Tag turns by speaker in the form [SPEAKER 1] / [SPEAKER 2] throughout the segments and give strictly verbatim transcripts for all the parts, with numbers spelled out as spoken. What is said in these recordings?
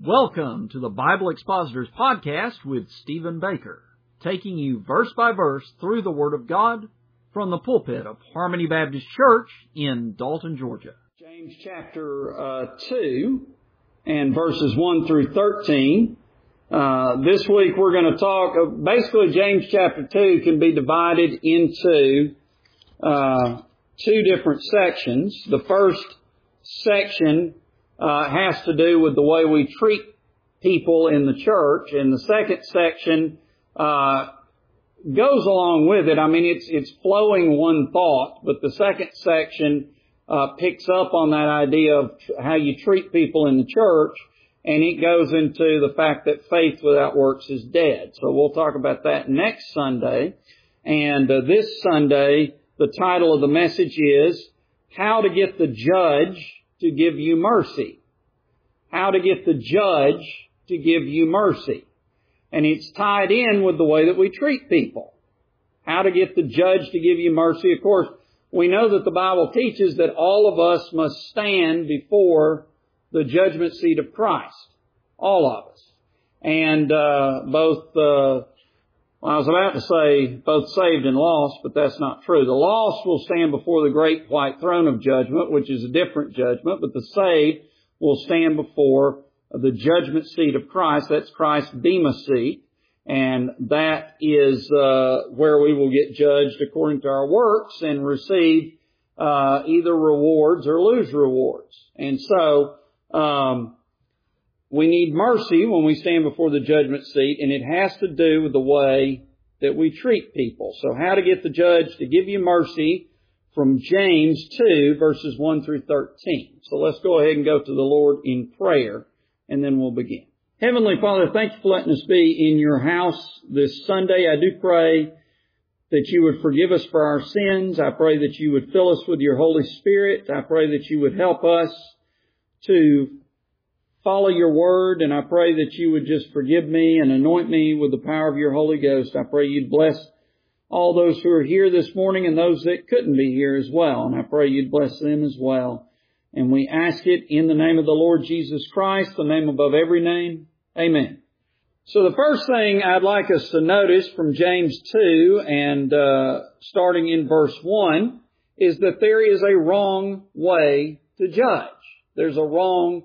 [SPEAKER 1] Welcome to the Bible Expositors Podcast with Stephen Baker, taking you verse by verse through the Word of God from the pulpit of Harmony Baptist Church in Dalton, Georgia.
[SPEAKER 2] James chapter uh, two and verses one through thirteen. Uh, this week we're going to talk, uh, basically James chapter two can be divided into uh, two different sections. The first section Uh, has to do with the way we treat people in the church, and the second section uh, goes along with it. I mean, it's it's flowing one thought, but the second section uh, picks up on that idea of how you treat people in the church, and it goes into the fact that faith without works is dead. So we'll talk about that next Sunday. And uh, this Sunday, the title of the message is How to Get the Judge to Give You Mercy. How to get the judge to give you mercy. And it's tied in with the way that we treat people. How to get the judge to give you mercy. Of course, we know that the Bible teaches that all of us must stand before the judgment seat of Christ. All of us. And uh, both, uh, well, I was about to say both saved and lost, but that's not true. The lost will stand before the great white throne of judgment, which is a different judgment, but the saved will stand before the judgment seat of Christ. That's Christ's bema seat, and that is uh, where we will get judged according to our works and receive uh, either rewards or lose rewards. And so um we need mercy when we stand before the judgment seat, and it has to do with the way that we treat people. So how to get the judge to give you mercy from James two, verses one through thirteen. So let's go ahead and go to the Lord in prayer, and then we'll begin. Heavenly Father, thank you for letting us be in your house this Sunday. I do pray that you would forgive us for our sins. I pray that you would fill us with your Holy Spirit. I pray that you would help us to follow your word, and I pray that you would just forgive me and anoint me with the power of your Holy Ghost. I pray you'd bless all those who are here this morning and those that couldn't be here as well, and I pray you'd bless them as well. And we ask it in the name of the Lord Jesus Christ, the name above every name. Amen. So the first thing I'd like us to notice from James two, and uh starting in verse one, is that there is a wrong way to judge. There's a wrong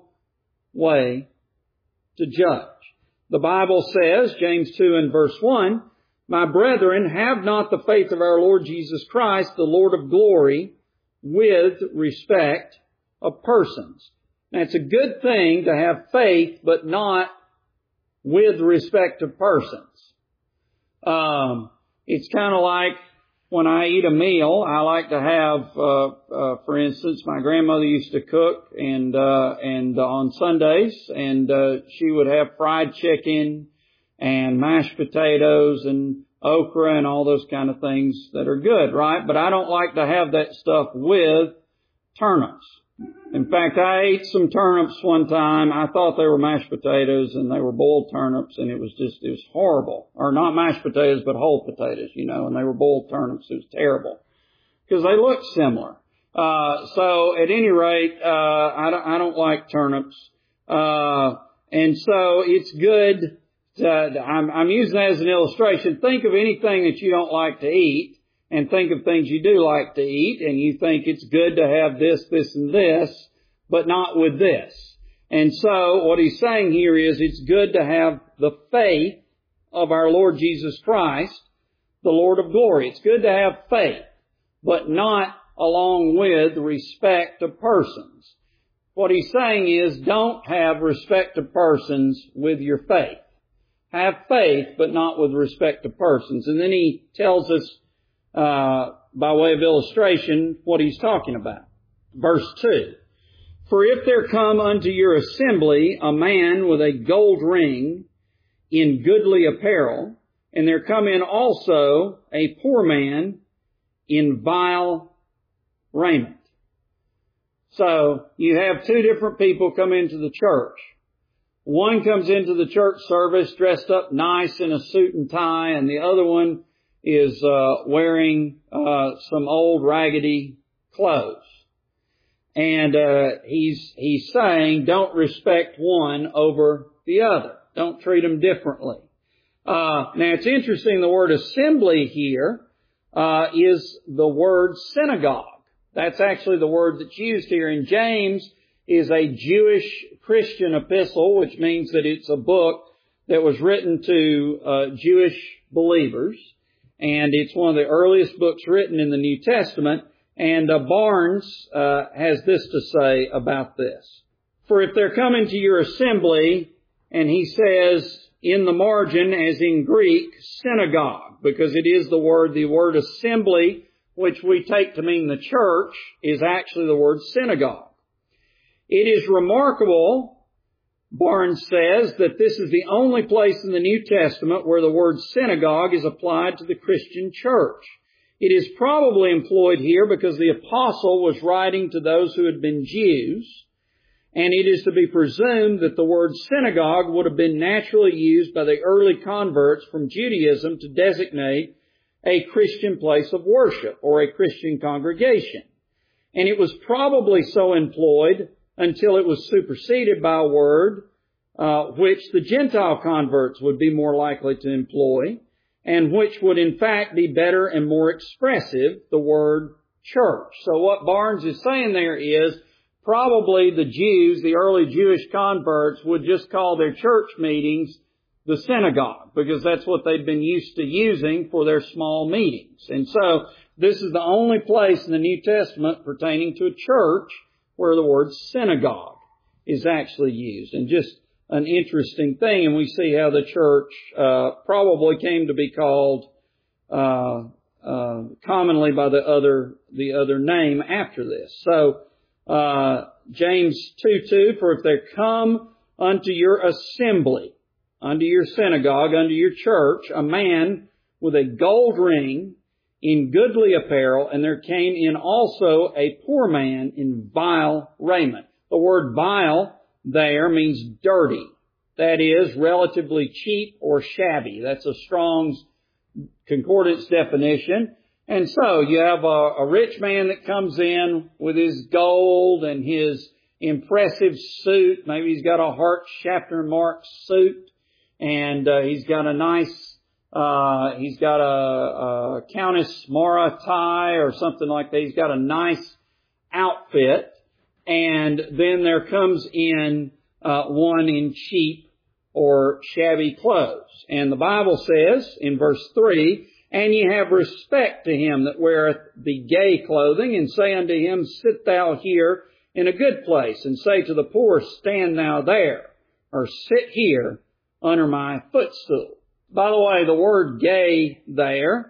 [SPEAKER 2] way to judge. The Bible says, James two and verse one, My brethren, have not the faith of our Lord Jesus Christ, the Lord of glory, with respect of persons. Now, it's a good thing to have faith, but not with respect of persons. Um, it's kind of like when I eat a meal, I like to have, uh, uh, for instance, my grandmother used to cook and, uh, and uh, on Sundays, and, uh, she would have fried chicken and mashed potatoes and okra and all those kind of things that are good, right? But I don't like to have that stuff with turnips. In fact, I ate some turnips one time. I thought they were mashed potatoes, and they were boiled turnips, and it was just, it was horrible. Or not mashed potatoes, but whole potatoes, you know, and they were boiled turnips. It was terrible because they looked similar. Uh, so at any rate, uh, I don't, I don't like turnips. Uh, and so it's good to, I'm, I'm using that as an illustration. Think of anything that you don't like to eat, and think of things you do like to eat, and you think it's good to have this, this, and this, but not with this. And so what he's saying here is it's good to have the faith of our Lord Jesus Christ, the Lord of glory. It's good to have faith, but not along with respect of persons. What he's saying is don't have respect of persons with your faith. Have faith, but not with respect to persons. And then he tells us, uh, by way of illustration, what he's talking about. Verse two. For if there come unto your assembly a man with a gold ring in goodly apparel, and there come in also a poor man in vile raiment. So you have two different people come into the church. One comes into the church service dressed up nice in a suit and tie, and the other one is uh wearing uh some old raggedy clothes. And uh, he's he's saying, don't respect one over the other. Don't treat them differently. Uh, now, it's interesting, the word assembly here uh, is the word synagogue. That's actually the word that's used here. And James is a Jewish Christian epistle, which means that it's a book that was written to uh, Jewish believers. And it's one of the earliest books written in the New Testament. And uh, Barnes uh, has this to say about this. For if they're coming to your assembly, and he says in the margin, as in Greek, synagogue, because it is the word, the word assembly, which we take to mean the church, is actually the word synagogue. It is remarkable, Barnes says, that this is the only place in the New Testament where the word synagogue is applied to the Christian church. It is probably employed here because the apostle was writing to those who had been Jews, and it is to be presumed that the word synagogue would have been naturally used by the early converts from Judaism to designate a Christian place of worship or a Christian congregation. And it was probably so employed until it was superseded by a word uh, which the Gentile converts would be more likely to employ, and which would in fact be better and more expressive, the word church. So what Barnes is saying there is probably the Jews, the early Jewish converts, would just call their church meetings the synagogue, because that's what they'd been used to using for their small meetings. And so this is the only place in the New Testament pertaining to a church where the word synagogue is actually used. And just an interesting thing, and we see how the church uh, probably came to be called uh, uh, commonly by the other the other name after this. So uh, James two two, for if they come unto your assembly, unto your synagogue, unto your church, a man with a gold ring in goodly apparel, and there came in also a poor man in vile raiment. The word vile there means dirty. That is, relatively cheap or shabby. That's a Strong's Concordance definition. And so you have a, a rich man that comes in with his gold and his impressive suit. Maybe he's got a Hart Schaffner Mark suit, and uh, he's got a nice, uh, he's got a, a Countess Mara tie or something like that. He's got a nice outfit. And then there comes in uh, one in cheap or shabby clothes. And the Bible says in verse three, and ye have respect to him that weareth the gay clothing, and say unto him, sit thou here in a good place, and say to the poor, stand thou there, or sit here under my footstool. By the way, the word gay there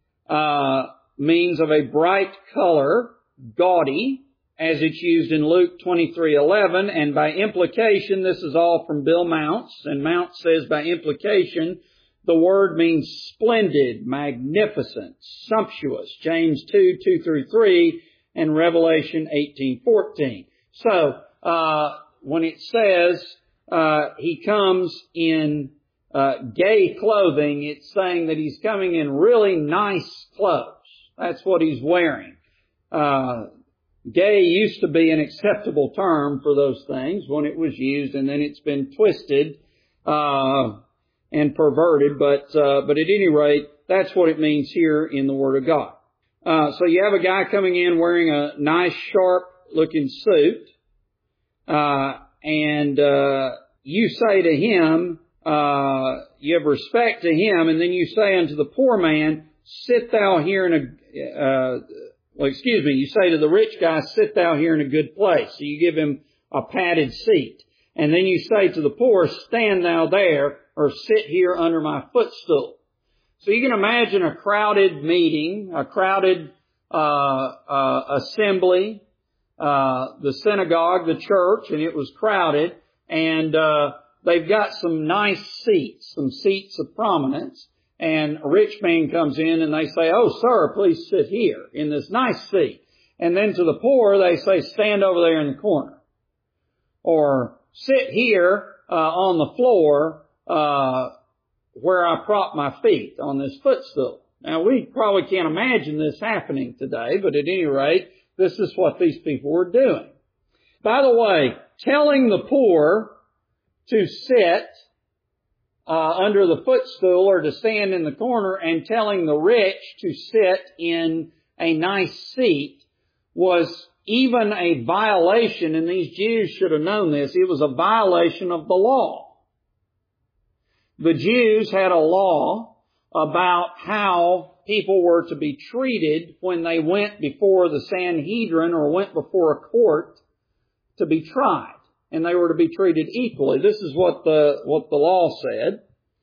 [SPEAKER 2] uh means of a bright color, gaudy, as it's used in Luke twenty-three eleven, and by implication, this is all from Bill Mounts, and Mounts says by implication, the word means splendid, magnificent, sumptuous, James two, two through three, and Revelation eighteen fourteen. So, uh, when it says, uh, he comes in, uh, gay clothing, it's saying that he's coming in really nice clothes. That's what he's wearing. Uh, Gay used to be an acceptable term for those things when it was used, and then it's been twisted uh and perverted. But uh but at any rate, that's what it means here in the Word of God. Uh so you have a guy coming in wearing a nice, sharp-looking suit, uh and uh you say to him, uh you have respect to him, and then you say unto the poor man, sit thou here in a... uh Well, excuse me, you say to the rich guy, sit thou here in a good place. So you give him a padded seat. And then you say to the poor, stand thou there, or sit here under my footstool. So you can imagine a crowded meeting, a crowded uh, uh assembly, uh the synagogue, the church, and it was crowded. And uh they've got some nice seats, some seats of prominence. And a rich man comes in and they say, oh, sir, please sit here in this nice seat. And then to the poor, they say, stand over there in the corner. Or sit here uh, on the floor uh where I prop my feet on this footstool. Now, we probably can't imagine this happening today, but at any rate, this is what these people were doing. By the way, telling the poor to sit uh, under the footstool or to stand in the corner and telling the rich to sit in a nice seat was even a violation, and these Jews should have known this. It was a violation of the law. The Jews had a law about how people were to be treated when they went before the Sanhedrin or went before a court to be tried. And they were to be treated equally. This is what the what the law said.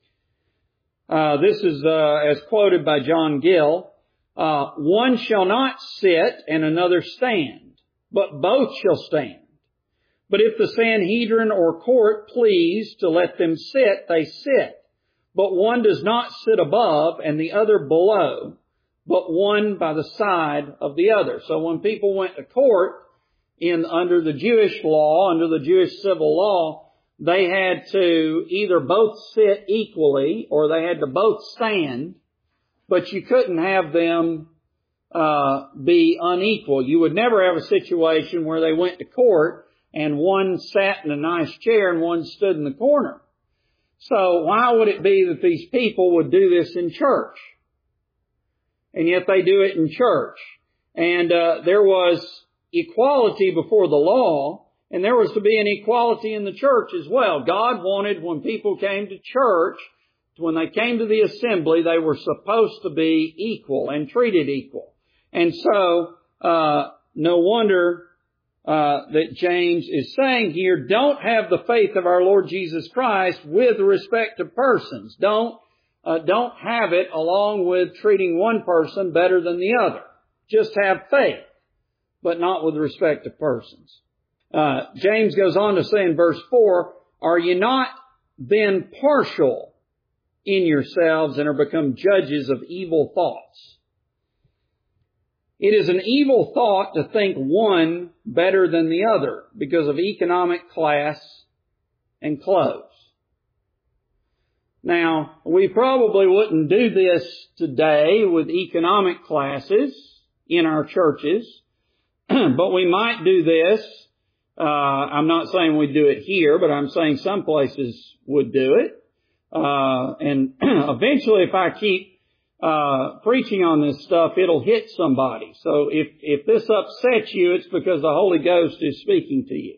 [SPEAKER 2] Uh, this is uh, as quoted by John Gill. Uh, one shall not sit and another stand, but both shall stand. But if the Sanhedrin or court please to let them sit, they sit. But one does not sit above and the other below, but one by the side of the other. So when people went to court in under the Jewish law, under the Jewish civil law, they had to either both sit equally or they had to both stand, but you couldn't have them uh be unequal. You would never have a situation where they went to court and one sat in a nice chair and one stood in the corner. So why would it be that these people would do this in church? And yet they do it in church. And uh there was equality before the law, and there was to be an equality in the church as well. God wanted when people came to church, when they came to the assembly, they were supposed to be equal and treated equal. And so, uh no wonder Uh, that James is saying here, don't have the faith of our Lord Jesus Christ with respect to persons. Don't, uh, don't have it along with treating one person better than the other. Just have faith, but not with respect to persons. Uh, James goes on to say in verse four, are you not then partial in yourselves and are become judges of evil thoughts? It is an evil thought to think one better than the other because of economic class and clothes. Now, we probably wouldn't do this today with economic classes in our churches, but we might do this. Uh, I'm not saying we do it here, but I'm saying some places would do it. Uh, and eventually, if I keep Uh, preaching on this stuff, it'll hit somebody. So if, if this upsets you, it's because the Holy Ghost is speaking to you.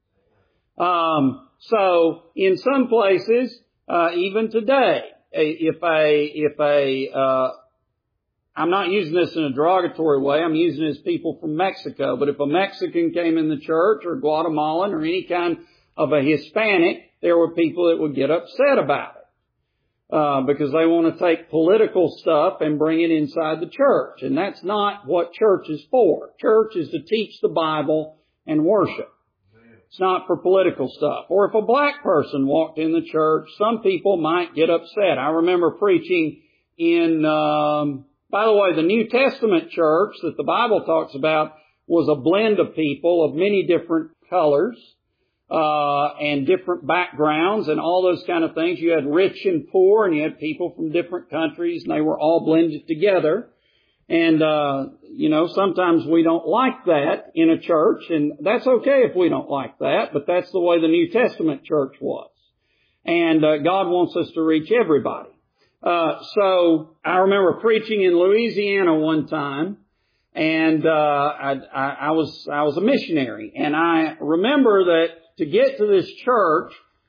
[SPEAKER 2] Um, so in some places, uh, even today, if a, if a, uh, I'm not using this in a derogatory way, I'm using it as people from Mexico, but if a Mexican came in the church or Guatemalan or any kind of a Hispanic, there were people that would get upset about it. Uh, because they want to take political stuff and bring it inside the church. And that's not what church is for. Church is to teach the Bible and worship. It's not for political stuff. Or if a black person walked in the church, some people might get upset. I remember preaching in, um, by the way, the New Testament church that the Bible talks about was a blend of people of many different colors. Uh, and different backgrounds and all those kind of things. You had rich and poor and you had people from different countries and they were all blended together. And, uh, you know, sometimes we don't like that in a church, and that's okay if we don't like that, but that's the way the New Testament church was. And, uh, God wants us to reach everybody. Uh, so I remember preaching in Louisiana one time, and, uh, I, I, I was, I was a missionary, and I remember that to get to this church,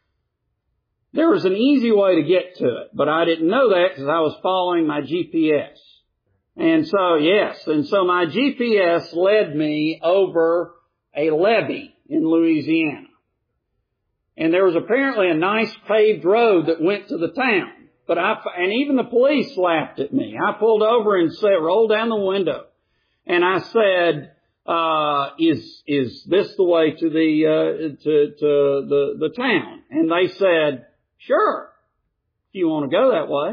[SPEAKER 2] there was an easy way to get to it, but I didn't know that because I was following my G P S. And so, yes, and so my G P S led me over a levee in Louisiana. And there was apparently a nice paved road that went to the town. But I, and even the police laughed at me. I pulled over and said, rolled down the window. And I said, Uh, is, is this the way to the, uh, to, to the, the town? And they said, sure, if you want to go that way.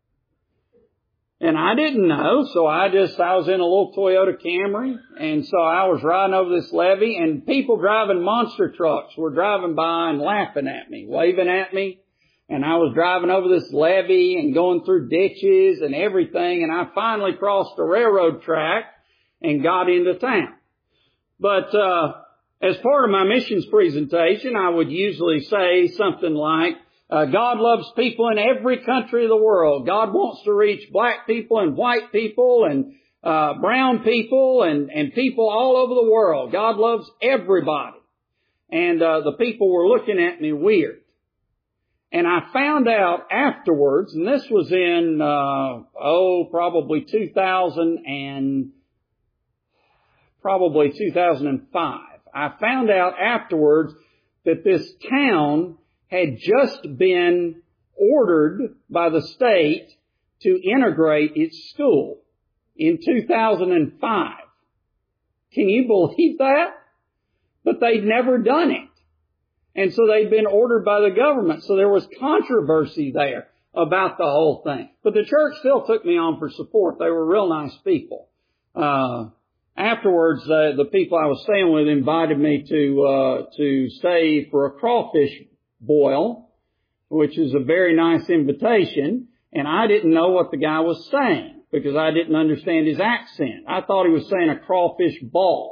[SPEAKER 2] And I didn't know, so I just, I was in a little Toyota Camry, and so I was riding over this levee, and people driving monster trucks were driving by and laughing at me, waving at me, and I was driving over this levee and going through ditches and everything, and I finally crossed the railroad track and got into town. But, uh, as part of my missions presentation, I would usually say something like, uh, God loves people in every country of the world. God wants to reach black people and white people and uh, brown people and, and people all over the world. God loves everybody. And uh, the people were looking at me weird. And I found out afterwards, and this was in, uh, oh, probably two thousand and, probably two thousand five. I found out afterwards that this town had just been ordered by the state to integrate its school in two thousand five. Can you believe that? But they'd never done it. And so they'd been ordered by the government. So there was controversy there about the whole thing. But the church still took me on for support. They were real nice people. Uh, afterwards, uh, the people I was staying with invited me to, uh, to stay for a crawfish boil, which is a very nice invitation. And I didn't know what the guy was saying because I didn't understand his accent. I thought he was saying a crawfish ball.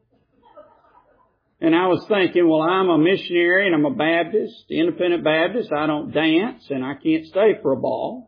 [SPEAKER 2] And I was thinking, well, I'm a missionary and I'm a Baptist, independent Baptist. I don't dance and I can't stay for a ball.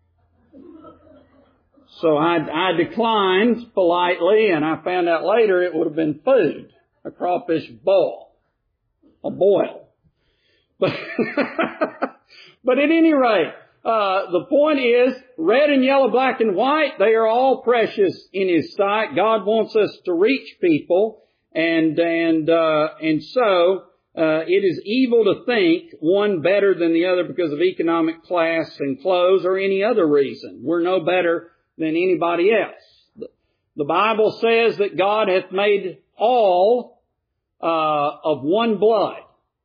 [SPEAKER 2] So I, I declined politely, and I found out later it would have been food, a crawfish boil, a boil. But, but at any rate, uh, the point is, red and yellow, black and white, they are all precious in His sight. God wants us to reach people. And, and, uh, and so, uh, it is evil to think one better than the other because of economic class and clothes or any other reason. We're no better than anybody else. The, the Bible says that God hath made all, uh, of one blood.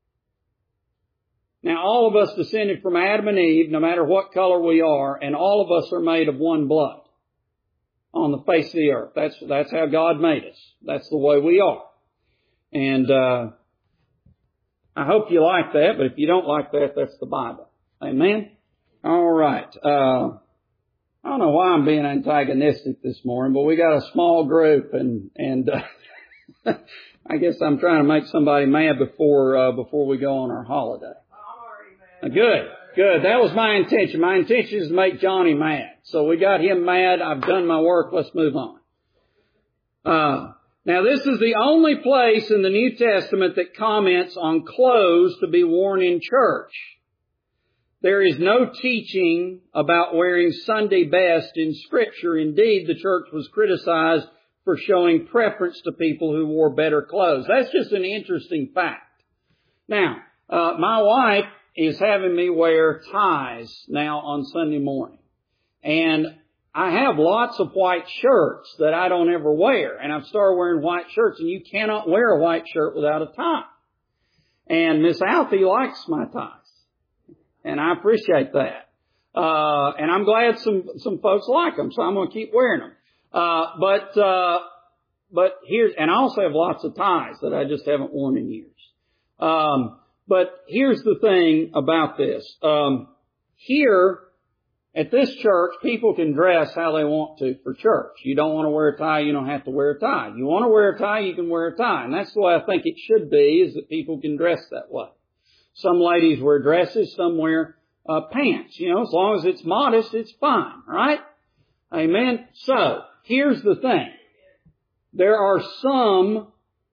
[SPEAKER 2] Now, all of us descended from Adam and Eve, no matter what color we are, and all of us are made of one blood on the face of the earth. That's, that's how God made us. That's the way we are. And, uh, I hope you like that, but if you don't like that, that's the Bible. Amen? All right. Uh, I don't know why I'm being antagonistic this morning, but we got a small group and, and, uh, I guess I'm trying to make somebody mad before, uh, before we go on our holiday. Uh, good. Good. That was my intention. My intention is to make Johnny mad. So we got him mad. I've done my work. Let's move on. Uh, now this is the only place in the New Testament that comments on clothes to be worn in church. There is no teaching about wearing Sunday best in Scripture. Indeed, the church was criticized for showing preference to people who wore better clothes. That's just an interesting fact. Now, uh, my wife is having me wear ties now on Sunday morning. And I have lots of white shirts that I don't ever wear. And I've started wearing white shirts, and you cannot wear a white shirt without a tie. And Miss Alfie likes my ties. And I appreciate that. Uh, and I'm glad some, some folks like them, so I'm going to keep wearing them. Uh, but, uh, but here's, and I also have lots of ties that I just haven't worn in years. Um, But here's the thing about this. Um, here at this church, people can dress how they want to for church. You don't want to wear a tie, you don't have to wear a tie. You want to wear a tie, you can wear a tie. And that's the way I think it should be, is that people can dress that way. Some ladies wear dresses, some wear uh, pants. You know, as long as it's modest, it's fine, right? Amen. So, here's the thing. There are some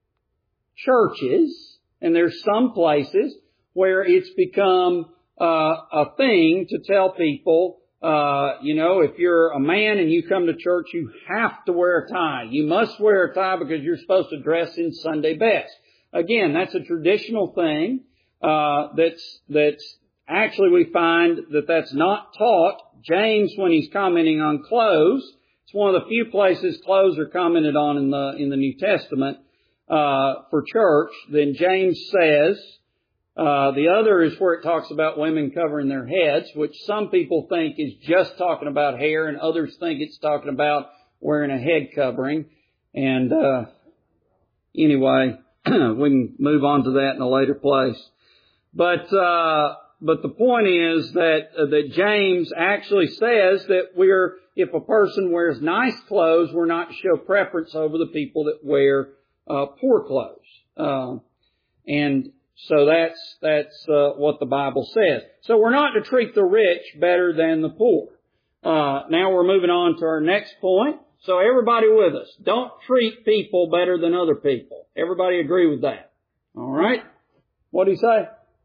[SPEAKER 2] churches, and there's some places where it's become uh, a thing to tell people, uh, you know, if you're a man and you come to church, you have to wear a tie. You must wear a tie because you're supposed to dress in Sunday best. Again, that's a traditional thing. Uh, that's, that's actually we find that that's not taught. James, when he's commenting on clothes, it's one of the few places clothes are commented on in the, in the New Testament. Uh, for church, then James says, uh, the other is where it talks about women covering their heads, which some people think is just talking about hair, and others think it's talking about wearing a head covering. And, uh, anyway, we can move on to that in a later place. But, uh, but the point is that, uh, that James actually says that we're, if a person wears nice clothes, we're not to show preference over the people that wear Uh, poor clothes. Uh, and so that's, that's, uh, what the Bible says. So we're not to treat the rich better than the poor. Uh, now we're moving on to our next point. So everybody with us, don't treat people better than other people. Everybody agree with that? All right. What do you say?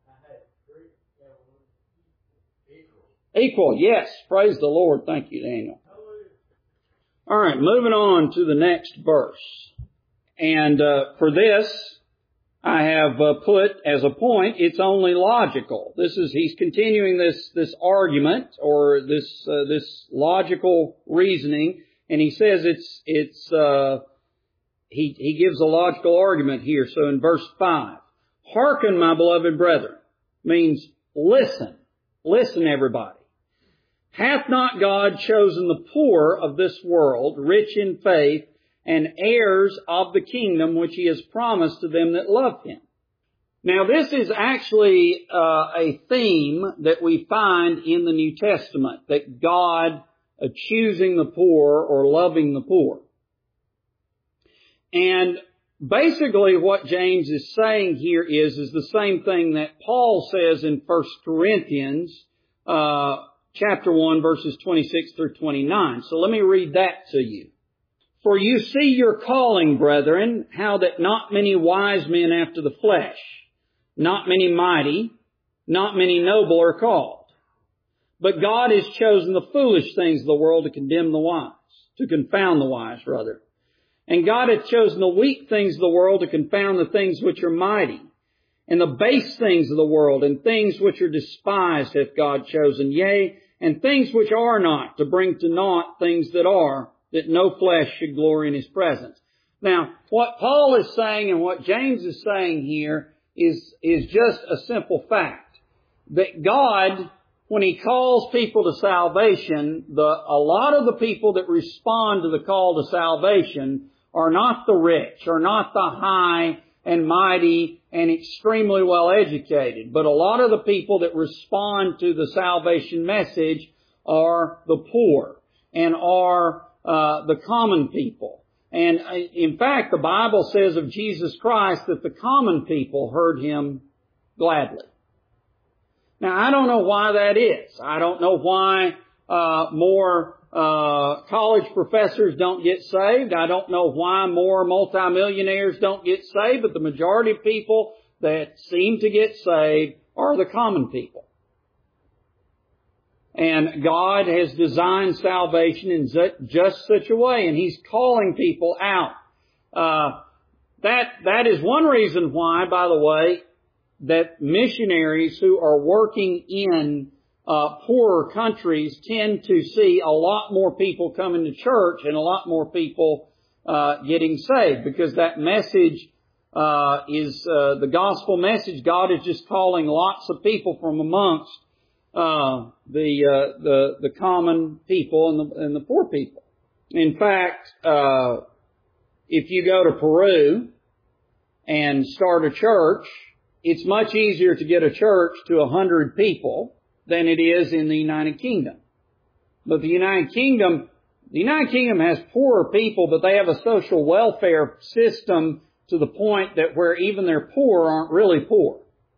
[SPEAKER 2] Equal, yes. Praise the Lord. Thank you, Daniel. All right, moving on to the next verse. And uh, for this, I have uh, put as a point, it's only logical. This is, he's continuing this, this argument or this, uh, this logical reasoning. And he says it's, it's, uh, he, he gives a logical argument here. So in verse five, hearken, my beloved brethren, means listen. Listen, everybody. Hath not God chosen the poor of this world, rich in faith, and heirs of the kingdom which He has promised to them that love Him? Now this is actually uh, a theme that we find in the New Testament, that God uh, choosing the poor or loving the poor. And basically what James is saying here is, is the same thing that Paul says in First Corinthians uh chapter one, verses twenty-six through twenty-nine. So let me read that to you. For you see your calling, brethren, how that not many wise men after the flesh, not many mighty, not many noble are called. But God has chosen the foolish things of the world to condemn the wise, to confound the wise, rather. And God hath chosen the weak things of the world to confound the things which are mighty. And the base things of the world and things which are despised hath God chosen, yea, and things which are not, to bring to naught things that are, that no flesh should glory in His presence. Now, what Paul is saying and what James is saying here is, is just a simple fact. That God, when He calls people to salvation, the, a lot of the people that respond to the call to salvation are not the rich, are not the high and mighty and extremely well educated. But a lot of the people that respond to the salvation message are the poor and are uh, the common people. And in fact, the Bible says of Jesus Christ that the common people heard Him gladly. Now, I don't know why that is. I don't know why uh, more Uh, college professors don't get saved. I don't know why more multimillionaires don't get saved, but the majority of people that seem to get saved are the common people. And God has designed salvation in just such a way, and He's calling people out. Uh, that, that is one reason why, by the way, that missionaries who are working in Uh, poorer countries tend to see a lot more people coming to church and a lot more people uh, getting saved, because that message uh, is uh, the gospel message. God is just calling lots of people from amongst uh, the uh, the the common people and the and the poor people. In fact, uh, if you go to Peru and start a church, it's much easier to get a church to a hundred people than it is in the United Kingdom. But the United Kingdom, the United Kingdom has poorer people, but they have a social welfare system to the point that where even their poor aren't really poor.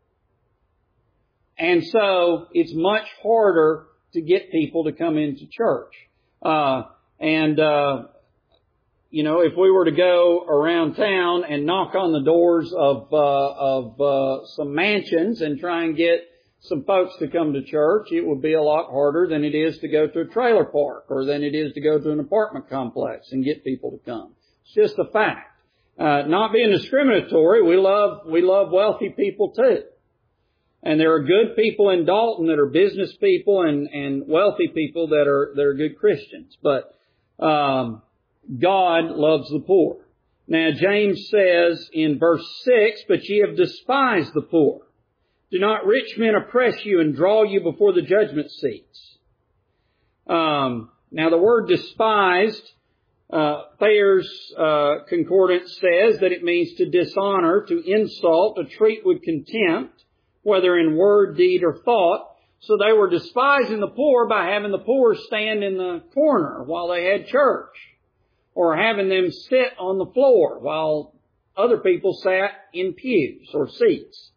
[SPEAKER 2] And so it's much harder to get people to come into church. Uh, and, uh, you know, if we were to go around town and knock on the doors of, uh, of, uh, some mansions and try and get some folks to come to church, it would be a lot harder than it is to go to a trailer park or than it is to go to an apartment complex and get people to come. It's just a fact. Uh, not being discriminatory, we love, we love wealthy people too. And there are good people in Dalton that are business people and, and wealthy people that are, that are good Christians. But, um, God loves the poor. Now James says in verse six, but ye have despised the poor. Do not rich men oppress you and draw you before the judgment seats. Um, now the word despised, uh, Thayer's uh, concordance says that it means to dishonor, to insult, to treat with contempt, whether in word, deed, or thought. So they were despising the poor by having the poor stand in the corner while they had church, or having them sit on the floor while other people sat in pews or seats.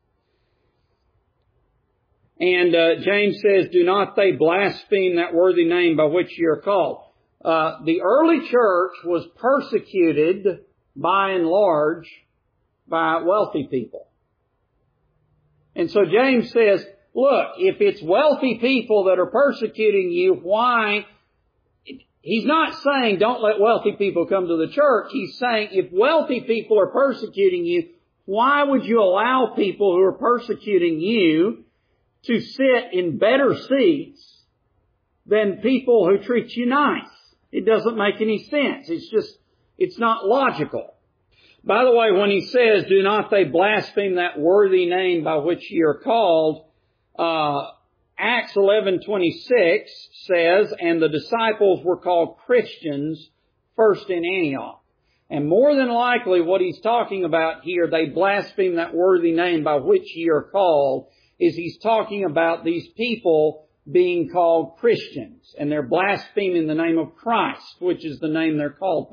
[SPEAKER 2] And uh, James says, do not they blaspheme that worthy name by which you are called. Uh, the early church was persecuted by and large by wealthy people. And so James says, look, if it's wealthy people that are persecuting you, why? He's not saying don't let wealthy people come to the church. He's saying if wealthy people are persecuting you, why would you allow people who are persecuting you to sit in better seats than people who treat you nice? It doesn't make any sense. It's just, it's not logical. By the way, when he says, do not they blaspheme that worthy name by which ye are called, uh, Acts eleven twenty-six says, and the disciples were called Christians first in Antioch. And more than likely what he's talking about here, they blaspheme that worthy name by which ye are called, is he's talking about these people being called Christians. And they're blaspheming the name of Christ, which is the name they're called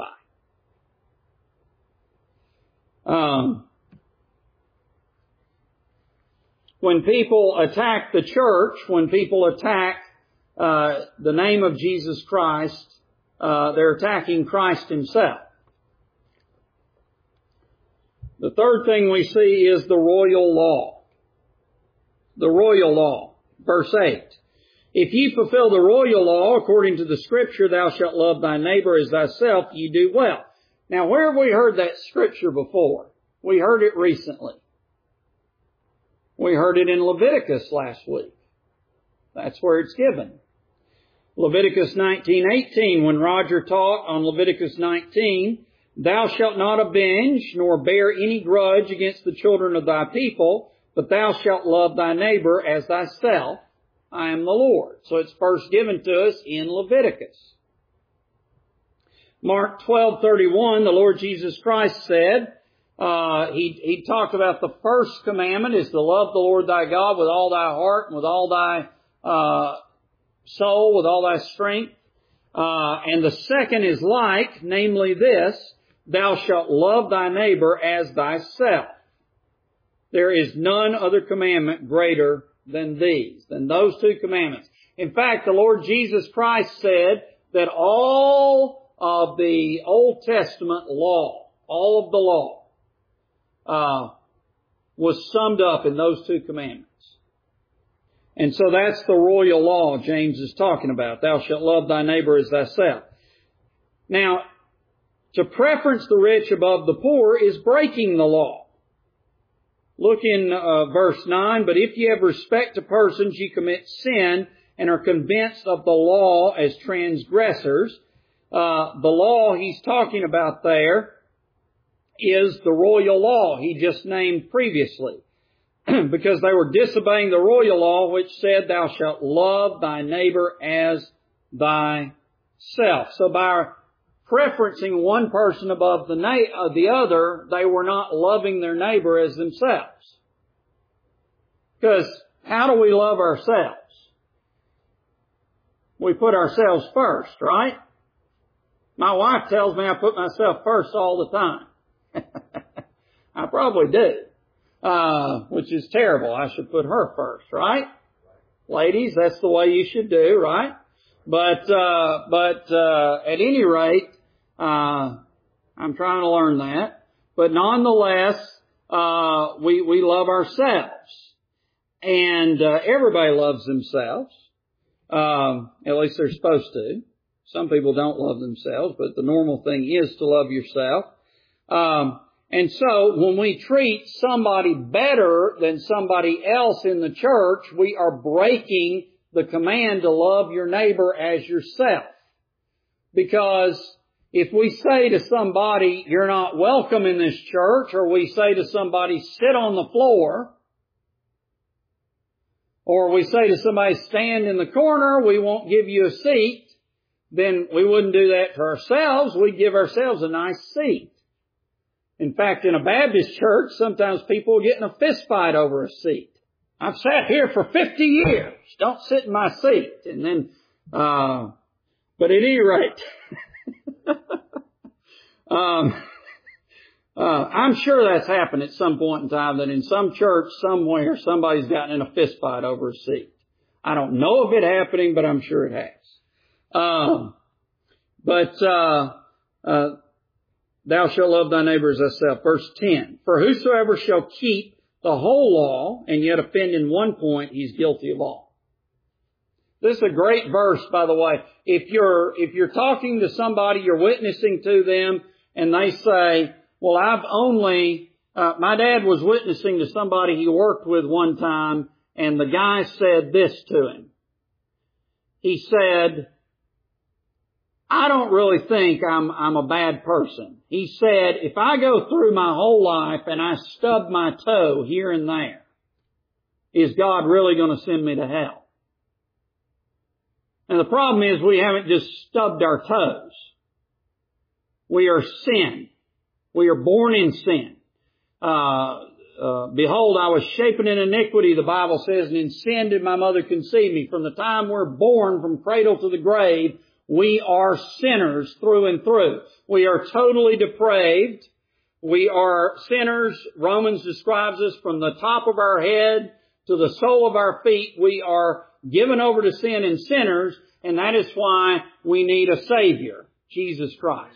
[SPEAKER 2] by. Um, when people attack the church, when people attack uh, the name of Jesus Christ, uh, they're attacking Christ Himself. The third thing we see is the royal law. The royal law. Verse eight. If ye fulfill the royal law according to the Scripture, thou shalt love thy neighbor as thyself, ye do well. Now, where have we heard that Scripture before? We heard it recently. We heard it in Leviticus last week. That's where it's given. Leviticus nineteen eighteen, when Roger taught on Leviticus nineteen, thou shalt not avenge, nor bear any grudge against the children of thy people, but thou shalt love thy neighbor as thyself. I am the Lord. So it's first given to us in Leviticus. Mark twelve thirty-one, the Lord Jesus Christ said, uh, he, he talked about the first commandment is to love the Lord thy God with all thy heart and with all thy uh, soul, with all thy strength. Uh, and the second is like, namely this, thou shalt love thy neighbor as thyself. There is none other commandment greater than these, than those two commandments. In fact, the Lord Jesus Christ said that all of the Old Testament law, all of the law, uh, was summed up in those two commandments. And so that's the royal law James is talking about. Thou shalt love thy neighbor as thyself. Now, to preference the rich above the poor is breaking the law. Look in uh, verse nine, but if ye have respect to persons, ye commit sin and are convinced of the law as transgressors. Uh, the law he's talking about there is the royal law he just named previously. Because they were disobeying the royal law which said, thou shalt love thy neighbor as thyself. So by preferencing one person above the, na- uh, the other, they were not loving their neighbor as themselves. Because how do we love ourselves? We put ourselves first, right? My wife tells me I put myself first all the time. I probably do. Uh, which is terrible. I should put her first, right? Ladies, that's the way you should do, right? But, uh, but, uh, at any rate, uh, I'm trying to learn that. But nonetheless, uh, we, we love ourselves. And, uh, everybody loves themselves. Um, at least they're supposed to. Some people don't love themselves, but the normal thing is to love yourself. Um, and so when we treat somebody better than somebody else in the church, we are breaking the command to love your neighbor as yourself. Because if we say to somebody, you're not welcome in this church, or we say to somebody, sit on the floor, or we say to somebody, stand in the corner, we won't give you a seat, then we wouldn't do that to ourselves. We'd give ourselves a nice seat. In fact, in a Baptist church, sometimes people get in a fist fight over a seat. I've sat here for fifty years. Don't sit in my seat. And then, uh, but at any rate, um, Uh, I'm sure that's happened at some point in time, that in some church somewhere somebody's gotten in a fist fight over a seat. I don't know of it happening, but I'm sure it has. Um, but uh, uh, thou shalt love thy neighbor as thyself. Verse ten. For whosoever shall keep the whole law and yet offend in one point, he's guilty of all. This is a great verse, by the way. If you're if you're talking to somebody, you're witnessing to them, and they say, well, I've only, uh, my dad was witnessing to somebody he worked with one time, and the guy said this to him. He said, I don't really think I'm, I'm a bad person. He said, if I go through my whole life and I stub my toe here and there, is God really going to send me to hell? And the problem is we haven't just stubbed our toes. We are sin. We are born in sin. Uh, uh, behold, I was shapen in iniquity, the Bible says, and in sin did my mother conceive me. From the time we're born, from cradle to the grave, we are sinners through and through. We are totally depraved. We are sinners. Romans describes us from the top of our head to the sole of our feet. We are given over to sin and sinners, and that is why we need a Savior, Jesus Christ.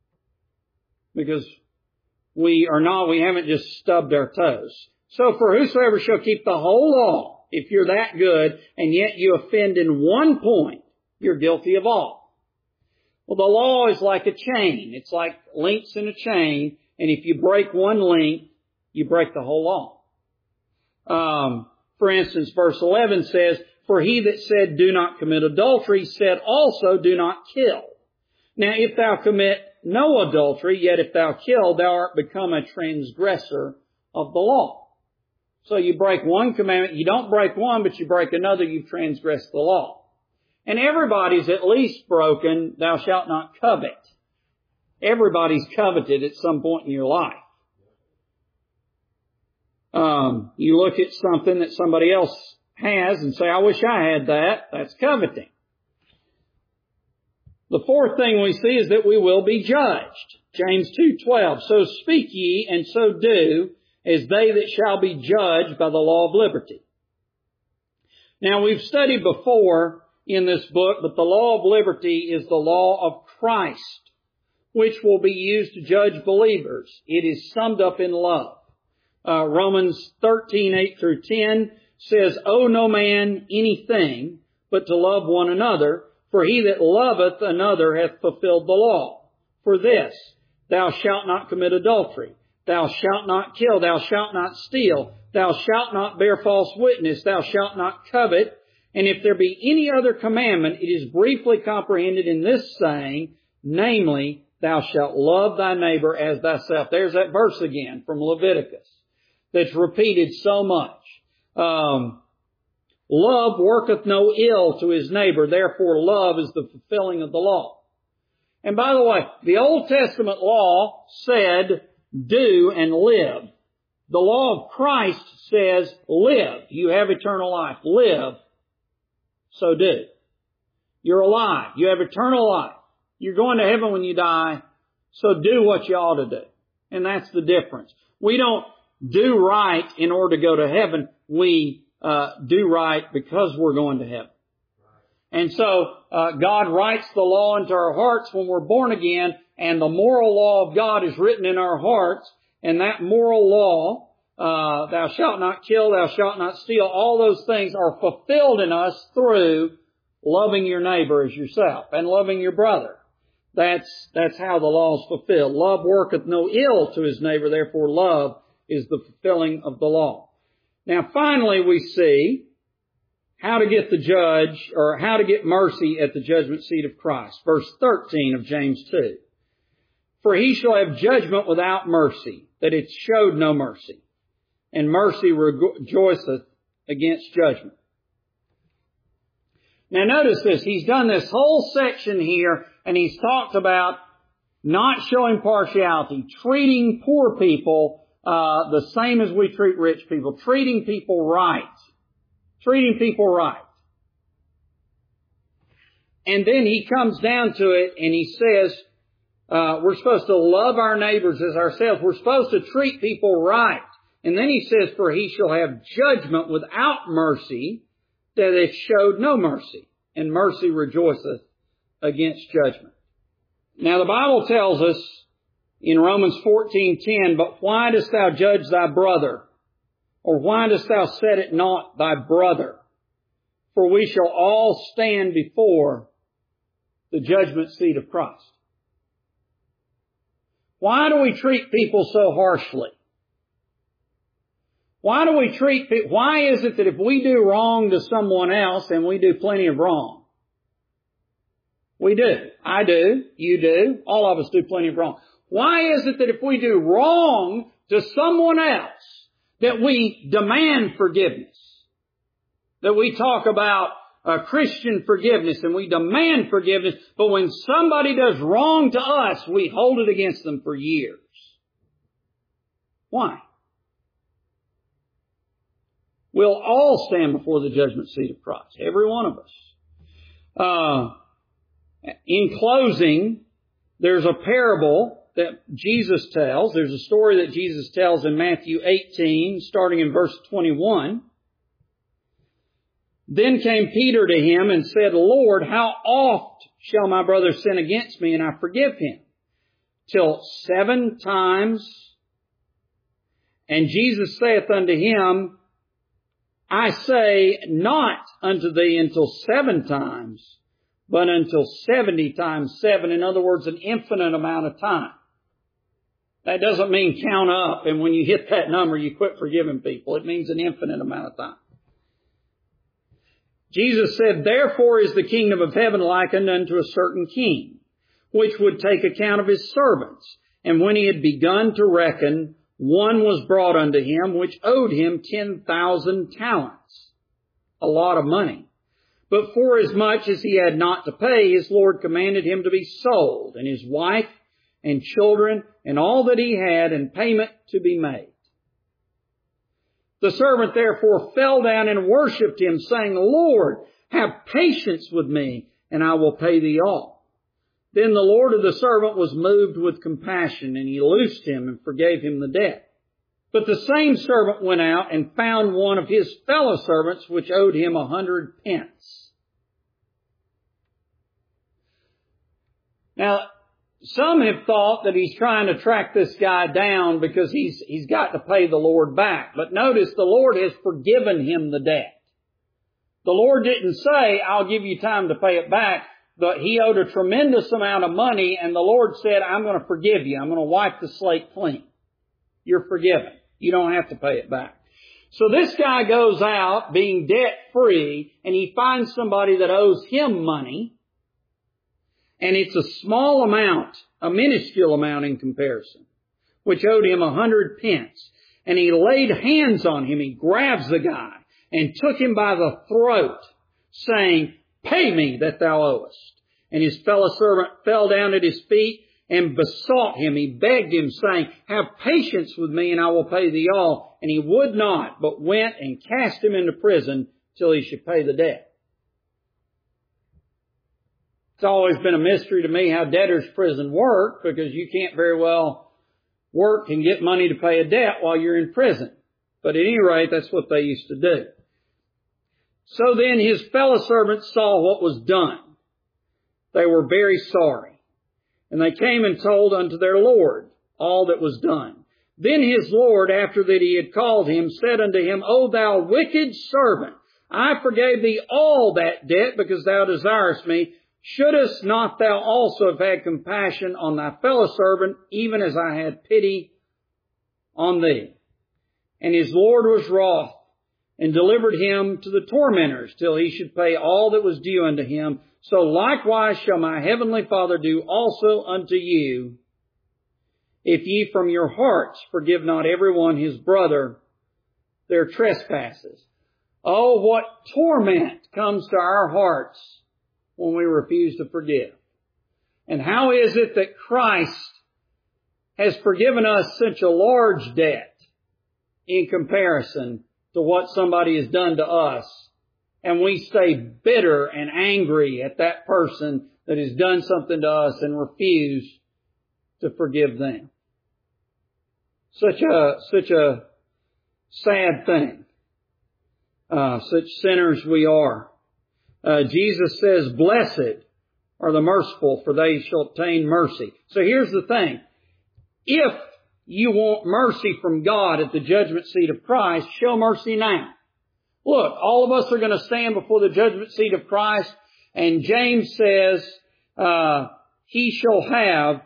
[SPEAKER 2] Because we are not, we haven't just stubbed our toes. So for whosoever shall keep the whole law, if you're that good, and yet you offend in one point, you're guilty of all. Well, the law is like a chain. It's like links in a chain, and if you break one link, you break the whole law. Um, for instance, verse eleven says, for he that said, do not commit adultery, said also, do not kill. Now, if thou commit no adultery, yet if thou kill, thou art become a transgressor of the law. So you break one commandment, you don't break one, but you break another, you've transgressed the law. And everybody's at least broken, thou shalt not covet. Everybody's coveted at some point in your life. Um, you look at something that somebody else has and say, I wish I had that. That's coveting. The fourth thing we see is that we will be judged. James two twelve. So speak ye, and so do, as they that shall be judged by the law of liberty. Now, we've studied before in this book, but the law of liberty is the law of Christ, which will be used to judge believers. It is summed up in love. Uh, Romans thirteen eight through ten says, owe no man anything but to love one another, for he that loveth another hath fulfilled the law. For this, thou shalt not commit adultery, thou shalt not kill, thou shalt not steal, thou shalt not bear false witness, thou shalt not covet. And if there be any other commandment, it is briefly comprehended in this saying, namely, thou shalt love thy neighbor as thyself. There's that verse again from Leviticus that's repeated so much. Um, love worketh no ill to his neighbor, therefore love is the fulfilling of the law. And by the way, the Old Testament law said, do and live. The law of Christ says, live. You have eternal life. Live. So do. You're alive. You have eternal life. You're going to heaven when you die. So do what you ought to do. And that's the difference. We don't do right in order to go to heaven. We uh, do right because we're going to heaven. And so uh, God writes the law into our hearts when we're born again, and the moral law of God is written in our hearts. And that moral law, uh, thou shalt not kill, thou shalt not steal, all those things are fulfilled in us through loving your neighbor as yourself and loving your brother. That's, that's how the law is fulfilled. Love worketh no ill to his neighbor, therefore love is the fulfilling of the law. Now finally we see how to get the judge, or how to get mercy at the judgment seat of Christ. Verse thirteen of James two. For he shall have judgment without mercy, that it showed no mercy. And mercy rejoiceth against judgment. Now notice this. He's done this whole section here, and he's talked about not showing partiality, treating poor people uh the same as we treat rich people, treating people right. Treating people right. And then he comes down to it and he says, Uh, we're supposed to love our neighbors as ourselves. We're supposed to treat people right. And then he says, for he shall have judgment without mercy, that it showed no mercy. And mercy rejoiceth against judgment. Now the Bible tells us in Romans fourteen ten, but why dost thou judge thy brother? Or why dost thou set it not thy brother? For we shall all stand before the judgment seat of Christ. Why do we treat people so harshly? Why do we treat people, why is it that if we do wrong to someone else, and we do plenty of wrong? We do. I do. You do. All of us do plenty of wrong. Why is it that if we do wrong to someone else, that we demand forgiveness? That we talk about uh, Christian forgiveness and we demand forgiveness, but when somebody does wrong to us, we hold it against them for years. Why? We'll all stand before the judgment seat of Christ. Every one of us. Uh, in closing, there's a parable that Jesus tells. There's a story that Jesus tells in Matthew eighteen, starting in verse twenty-one. Then came Peter to him and said, Lord, how oft shall my brother sin against me and I forgive him? Till seven times? And Jesus saith unto him, I say not unto thee until seven times, but until seventy times seven. In other words, an infinite amount of time. That doesn't mean count up, and when you hit that number, you quit forgiving people. It means an infinite amount of time. Jesus said, Therefore is the kingdom of heaven likened unto a certain king, which would take account of his servants. And when he had begun to reckon, one was brought unto him, which owed him ten thousand talents. A lot of money. But forasmuch as he had not to pay, his Lord commanded him to be sold, and his wife and children, and all that he had, and payment to be made. The servant therefore fell down and worshipped him, saying, Lord, have patience with me, and I will pay thee all. Then the Lord of the servant was moved with compassion, and he loosed him and forgave him the debt. But the same servant went out and found one of his fellow servants, which owed him a hundred pence. Now, some have thought that he's trying to track this guy down because he's, he's got to pay the Lord back. But notice the Lord has forgiven him the debt. The Lord didn't say, I'll give you time to pay it back. But he owed a tremendous amount of money, and the Lord said, I'm going to forgive you. I'm going to wipe the slate clean. You're forgiven. You don't have to pay it back. So this guy goes out being debt-free, and he finds somebody that owes him money. And it's a small amount, a minuscule amount in comparison, which owed him a hundred pence. And he laid hands on him. He grabs the guy and took him by the throat, saying, Pay me that thou owest. And his fellow servant fell down at his feet and besought him. He begged him, saying, Have patience with me, and I will pay thee all. And he would not, but went and cast him into prison till he should pay the debt. It's always been a mystery to me how debtor's prison work, because you can't very well work and get money to pay a debt while you're in prison. But at any rate, that's what they used to do. So then his fellow servants saw what was done. They were very sorry. And they came and told unto their Lord all that was done. Then his Lord, after that he had called him, said unto him, O thou wicked servant, I forgave thee all that debt because thou desirest me. Shouldest not thou also have had compassion on thy fellow servant, even as I had pity on thee? And his Lord was wroth, and delivered him to the tormentors, till he should pay all that was due unto him. So likewise shall my heavenly Father do also unto you, if ye from your hearts forgive not every one his brother their trespasses. Oh, what torment comes to our hearts when we refuse to forgive. And how is it that Christ has forgiven us such a large debt in comparison to what somebody has done to us, and we stay bitter and angry at that person that has done something to us and refuse to forgive them. Such a, such a sad thing. Uh, such sinners we are. Uh, Jesus says, blessed are the merciful, for they shall obtain mercy. So here's the thing. If you want mercy from God at the judgment seat of Christ, show mercy now. Look, all of us are going to stand before the judgment seat of Christ, and James says, uh, he shall have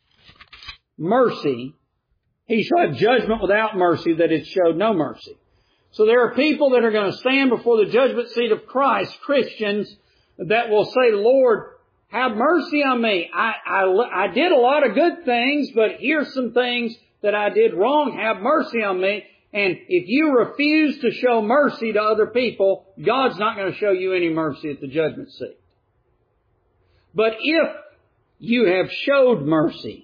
[SPEAKER 2] mercy. He shall have judgment without mercy, that it showed no mercy. So there are people that are going to stand before the judgment seat of Christ, Christians, that will say, Lord, have mercy on me. I, I, I did a lot of good things, but here's some things that I did wrong. Have mercy on me. And if you refuse to show mercy to other people, God's not going to show you any mercy at the judgment seat. But if you have showed mercy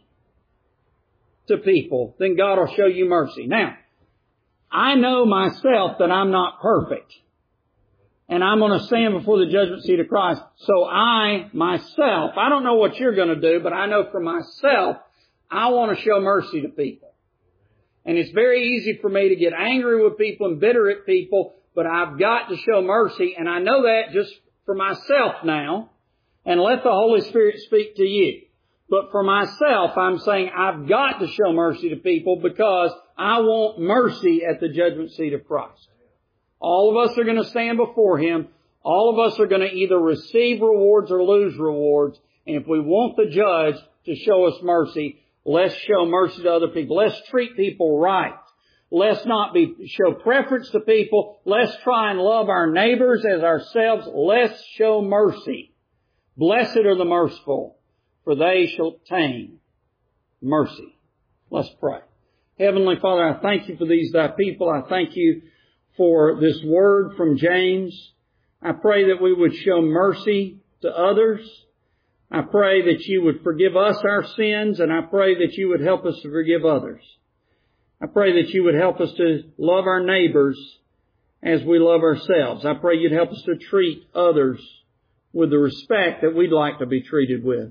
[SPEAKER 2] to people, then God will show you mercy. Now, I know myself that I'm not perfect. And I'm going to stand before the judgment seat of Christ. So I, myself, I don't know what you're going to do, but I know for myself, I want to show mercy to people. And it's very easy for me to get angry with people and bitter at people, but I've got to show mercy. And I know that just for myself now. And let the Holy Spirit speak to you. But for myself, I'm saying I've got to show mercy to people because I want mercy at the judgment seat of Christ. All of us are going to stand before Him. All of us are going to either receive rewards or lose rewards. And if we want the judge to show us mercy, let's show mercy to other people. Let's treat people right. Let's not be show preference to people. Let's try and love our neighbors as ourselves. Let's show mercy. Blessed are the merciful, for they shall obtain mercy. Let's pray. Heavenly Father, I thank You for these Thy people. I thank You for this word from James. I pray that we would show mercy to others. I pray that You would forgive us our sins, and I pray that You would help us to forgive others. I pray that You would help us to love our neighbors as we love ourselves. I pray You'd help us to treat others with the respect that we'd like to be treated with.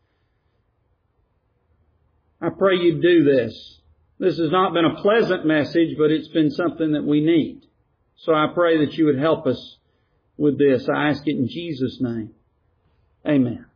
[SPEAKER 2] I pray You'd do this. This has not been a pleasant message, but it's been something that we need. So I pray that You would help us with this. I ask it in Jesus' name. Amen.